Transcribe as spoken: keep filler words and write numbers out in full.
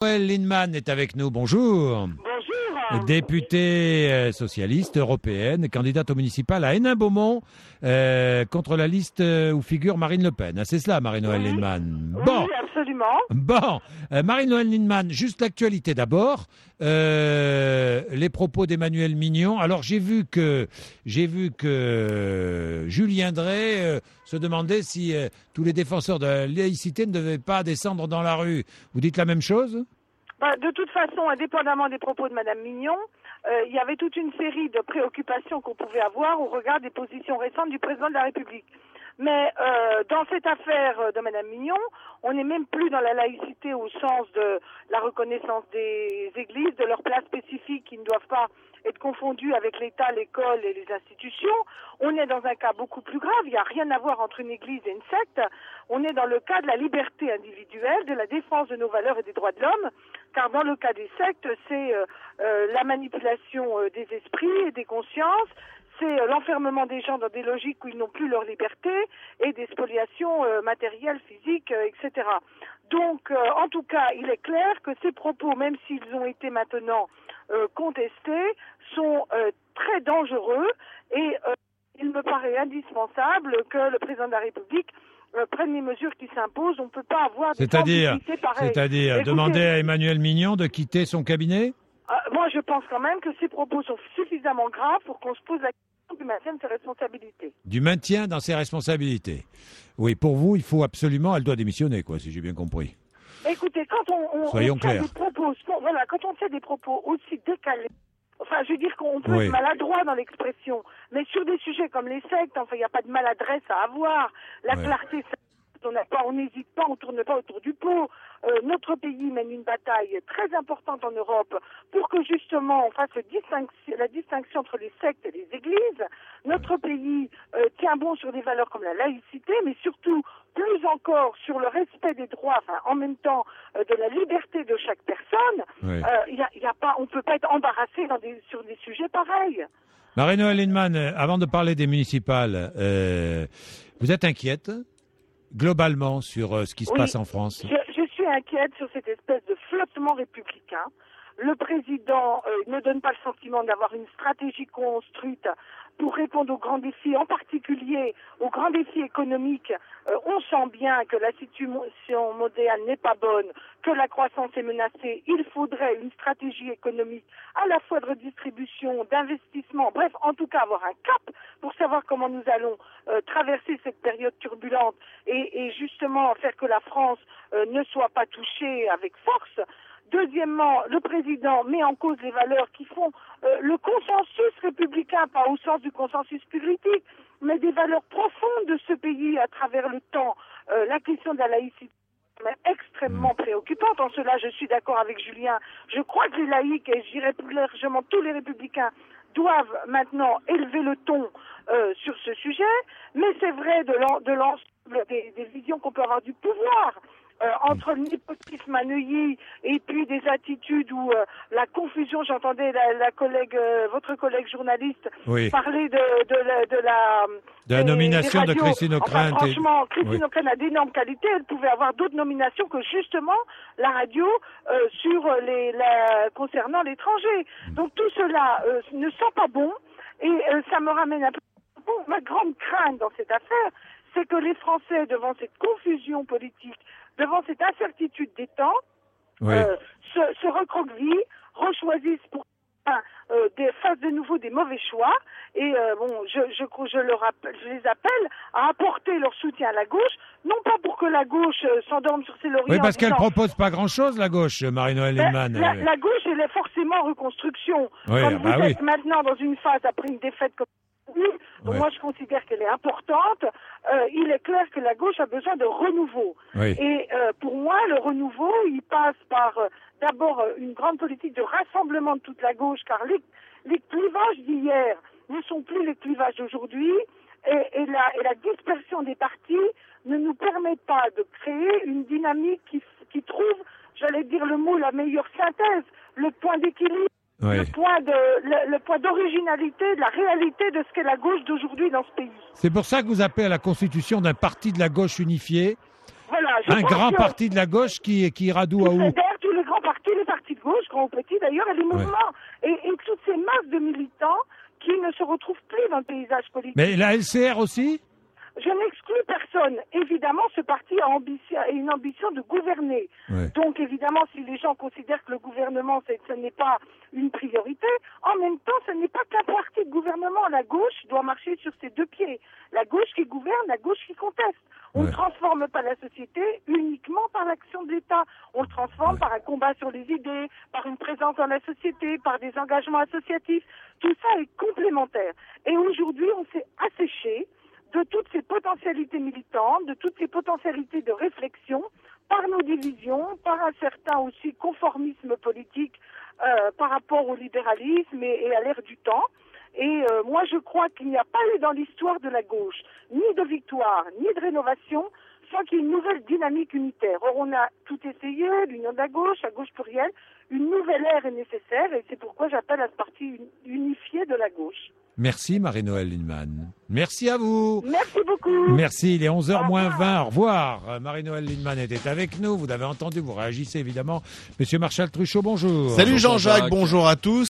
Marie-Noëlle Lienemann est avec nous. Bonjour. Bonjour. Députée euh, socialiste européenne, candidate au municipal à Hénin-Beaumont euh, contre la liste euh, où figure Marine Le Pen. Ah, c'est cela, Marie-Noëlle Oui. Lienemann. Bon. Oui, absolument. Bon, euh, Marie-Noëlle Lienemann, juste l'actualité d'abord. Euh, les propos d'Emmanuel Mignon. Alors j'ai vu que j'ai vu que euh, Julien Drey euh, se demandait si euh, tous les défenseurs de la laïcité ne devaient pas descendre dans la rue. Vous dites la même chose ? Bah, de toute façon, indépendamment des propos de Madame Mignon, euh, il y avait toute une série de préoccupations qu'on pouvait avoir au regard des positions récentes du président de la République. Mais euh, dans cette affaire de Madame Mignon, on n'est même plus dans la laïcité au sens de la reconnaissance des églises, de leur place spécifique qui ne doivent pas être confondues avec l'État, l'école et les institutions. On est dans un cas beaucoup plus grave. Il n'y a rien à voir entre une église et une secte. On est dans le cas de la liberté individuelle, de la défense de nos valeurs et des droits de l'homme, car dans le cas des sectes, c'est euh, euh, la manipulation euh, des esprits et des consciences, c'est euh, l'enfermement des gens dans des logiques où ils n'ont plus leur liberté et des spoliations euh, matérielles, physiques, euh, et cetera. Donc, euh, en tout cas, il est clair que ces propos, même s'ils ont été maintenant euh, contestés, sont euh, très dangereux et euh, il me paraît indispensable que le président de la République euh, prenne les mesures qui s'imposent. On ne peut pas avoir des C'est-à-dire, pareilles. c'est-à-dire Écoutez, demander à Emmanuel Mignon de quitter son cabinet ? euh, Moi, je pense quand même que ces propos sont suffisamment graves pour qu'on se pose la question du maintien de ses responsabilités. Du maintien dans ses responsabilités. Oui, pour vous, il faut absolument, elle doit démissionner, quoi, si j'ai bien compris. Écoutez, quand on, on, Soyons on fait clairs. des propos, voilà, quand on fait des propos aussi décalés, enfin, je veux dire qu'on peut Oui. être maladroit dans l'expression, mais sur des sujets comme les sectes, enfin, il n'y a pas de maladresse à avoir. La Oui. clarté, on n'a pas, on n'hésite pas, on tourne pas autour du pot. Euh, notre pays mène une bataille très importante en Europe pour que justement on fasse distinction, la distinction entre les sectes et les églises. Notre pays euh, tient bon sur des valeurs comme la laïcité, mais surtout plus encore sur le respect des droits, enfin en même temps euh, de la liberté de chaque personne. Oui. Euh, y a, y a pas, on peut pas être embarrassé dans des, sur des sujets pareils. Marie-Noëlle Lienemann, euh, avant de parler des municipales, euh, vous êtes inquiète globalement sur euh, ce qui se Oui, passe en France ? Je, je suis inquiète sur cette espèce de flottement républicain. Le président euh, ne donne pas le sentiment d'avoir une stratégie construite pour répondre aux grands défis, en particulier aux grands défis économiques. Euh, on sent bien que la situation mondiale n'est pas bonne, que la croissance est menacée. Il faudrait une stratégie économique à la fois de redistribution, d'investissement, bref, en tout cas avoir un cap pour savoir comment nous allons euh, traverser cette période turbulente et, et justement faire que la France euh, ne soit pas touchée avec force. Deuxièmement, le président met en cause les valeurs qui font euh, le consensus républicain, pas au sens du consensus politique, mais des valeurs profondes de ce pays à travers le temps. Euh, la question de la laïcité est extrêmement préoccupante. En cela, je suis d'accord avec Julien. Je crois que les laïcs, et je dirais plus largement tous les républicains, doivent maintenant élever le ton euh, sur ce sujet. Mais c'est vrai de l'ensemble des, des visions qu'on peut avoir du pouvoir. Euh, entre le népotisme à Neuilly et puis des attitudes où euh, la confusion, j'entendais la, la collègue, euh, votre collègue journaliste Oui. parler de, de, la, de la De la des- nomination des de radios. Christine Ockrent. Enfin, et- franchement, Christine Oui. Ockrent a d'énormes qualités. Elle pouvait avoir d'autres nominations que justement la radio euh, sur les, la, concernant l'étranger. Donc tout cela euh, ne sent pas bon et euh, ça me ramène un peu. Bon, ma grande crainte dans cette affaire, c'est que les Français, devant cette confusion politique, devant cette incertitude des temps, Oui. euh, se, se recroquevillent, rechoisissent pour enfin, euh, des, fassent de nouveau des mauvais choix. Et euh, bon, je, je, je, leur appelle, je les appelle à apporter leur soutien à la gauche, non pas pour que la gauche euh, s'endorme sur ses lauriers. Oui, parce en qu'elle disant, propose pas grand-chose, la gauche, Marie-Noëlle ben, Lienemann. la, Euh, la gauche, elle est forcément en reconstruction. Oui, Comme ah bah vous oui. êtes maintenant dans une phase après une défaite comme donc Ouais. moi je considère qu'elle est importante. Euh, il est clair que la gauche a besoin de renouveau. Oui. Et euh, pour moi, le renouveau, il passe par euh, d'abord euh, une grande politique de rassemblement de toute la gauche, car les, les clivages d'hier ne sont plus les clivages d'aujourd'hui, et, et, la, et la dispersion des partis ne nous permet pas de créer une dynamique qui, qui trouve, j'allais dire le mot, la meilleure synthèse, le point d'équilibre. Oui. Le point de le, le point d'originalité, de la réalité de ce qu'est la gauche d'aujourd'hui dans ce pays. C'est pour ça que vous appelez à la constitution d'un parti de la gauche unifié, Voilà, je un pense grand que parti de la gauche qui, qui ira d'où à qui où. fédère tous les grands par tous les partis de gauche, grands ou petits d'ailleurs, et les mouvements, ouais. et, et toutes ces masses de militants qui ne se retrouvent plus dans le paysage politique. Mais la L C R aussi ? Je n'exclus personne. Évidemment, ce parti a ambition, une ambition de gouverner. Ouais. Donc, évidemment, si les gens considèrent que le gouvernement, c'est, ce n'est pas une priorité, en même temps, ce n'est pas qu'un parti de gouvernement. La gauche doit marcher sur ses deux pieds. La gauche qui gouverne, la gauche qui conteste. On ouais. ne transforme pas la société uniquement par l'action de l'État. On le transforme ouais. par un combat sur les idées, par une présence dans la société, par des engagements associatifs. Tout ça est complémentaire. Et aujourd'hui, on s'est asséché de toutes ces potentialités militantes, de toutes ces potentialités de réflexion, par nos divisions, par un certain aussi conformisme politique euh, par rapport au libéralisme et, et à l'ère du temps. Et euh, moi, je crois qu'il n'y a pas eu dans l'histoire de la gauche ni de victoire, ni de rénovation, sans qu'il y ait une nouvelle dynamique unitaire. Or, on a tout essayé, l'union de la gauche, la gauche plurielle. Une nouvelle ère est nécessaire et c'est pourquoi j'appelle à ce parti unifié de la gauche. Merci Marie-Noëlle Lienemann. Merci à vous. Merci beaucoup. Merci, il est onze heures moins vingt. Au revoir. Marie-Noëlle Lienemann était avec nous. Vous avez entendu, vous réagissez évidemment. Monsieur Marchal Truchot, bonjour. Salut Jean-Jacques, bonjour à tous.